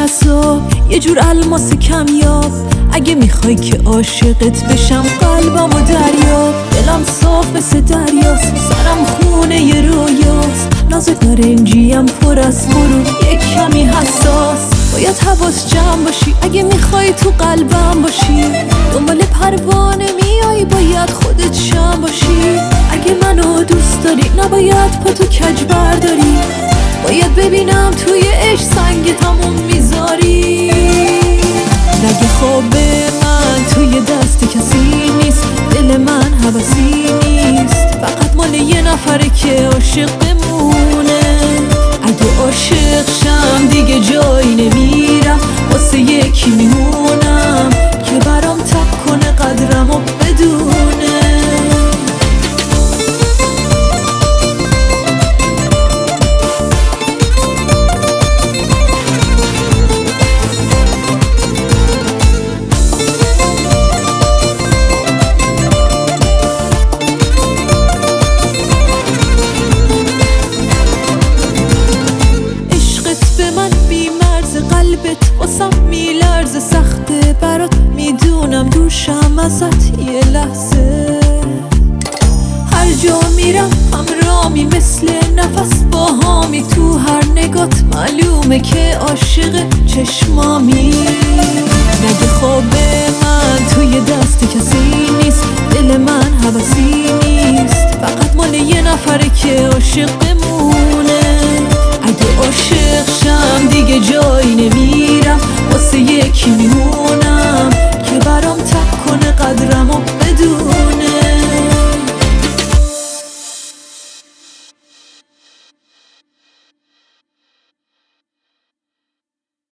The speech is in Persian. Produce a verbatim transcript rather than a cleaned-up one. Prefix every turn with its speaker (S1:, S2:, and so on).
S1: جذاب، یه جور الماس کمیاب. اگه میخوای که عاشقت بشم قلبمو دریاب. دلم صاف مثل دریاست، سرم خونه ی رویاست. نازک نارنجیم پر از غرور، یک کمی حساس. باید حواس جمع باشی اگه میخوای تو قلبم باشی. دنبال پروانه میای باید خودت شم باشی. اگه منو دوست داری نباید پا تو کج برداری. باید ببینم توی عشق سنگ تموم میذاری. رگ خواب من توی دست کسی نیست، دل من حوثی نیست، فقط مال یه نفره که عاشق بمونه. اگه عاشق شم دیگه جایی نمیرم، واسه یکی میمونم که برام تب کنه قدرمو بدونه. قلبت واسم میلرزه، سخته برات میدونم، دوشم ازت یه لحظه. هر جا میرم همرامی مثل نفس باهامی، تو هر نگات معلومه که عاشق چشمامی. رگ خواب من توی دست کسی نیست، دل من حوثی نیست، فقط مال یه نفره که عاشق بمونه. اگه عاشق شم دیگه جایی نمیرم،